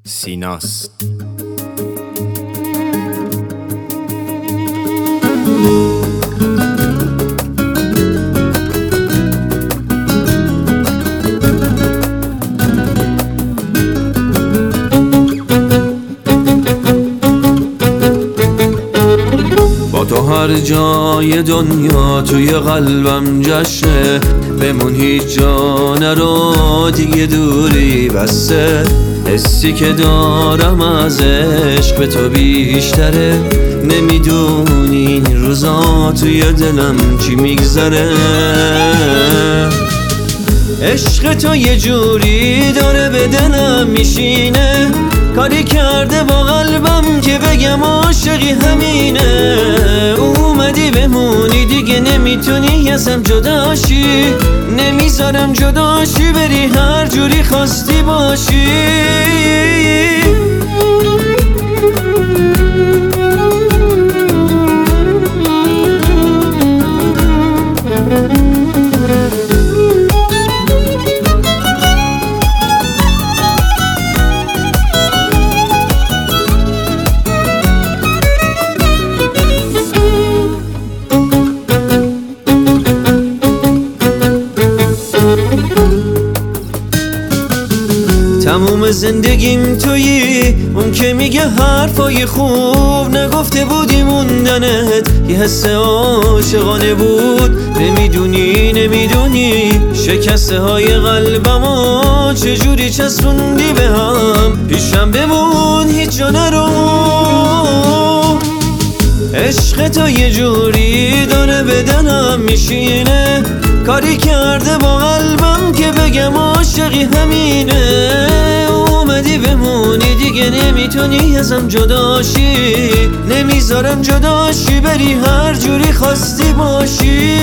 سیناست. با تو هر جای دنیا توی قلبم جشنه، بمون هیچ جا نرو دیگه دوری بسته. حسی که دارم از عشق به تو بیشتره، نمیدونی این روزا توی دلم چی میگذره. عشق تو یه جوری داره به دلم میشینه، کاری کرده با قلبم که بگم عاشقی همینه. اومدی بمونی دیگه نمیتونی ازم جداشی، نمیذارم جداشی بری هر جوری خواستی باشی. تموم زندگیم تویی، اون که میگه حرفای خوب نگفته بودی موندنت یه حس عاشقانه بود. نمیدونی شکسته های قلبمو چجوری چسبوندی به هم. پیشم بمون هیچ جا نرو، عشق تو یه جوری داره به دلم میشینه، کاری کرده با قلبم که بگم عاشقی همینه. اومدی بمونی دیگه نمیتونی ازم جداشی، نمیذارم جداشی بری هر جوری خواستی باشی.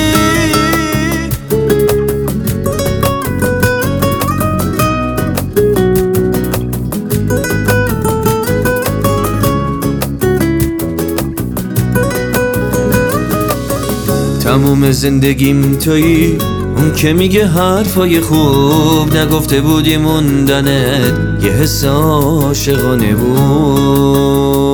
تموم زندگیم تویی، اون که میگه حرفای خوب نگفته بودی موندنت یه حس عاشقانه بود.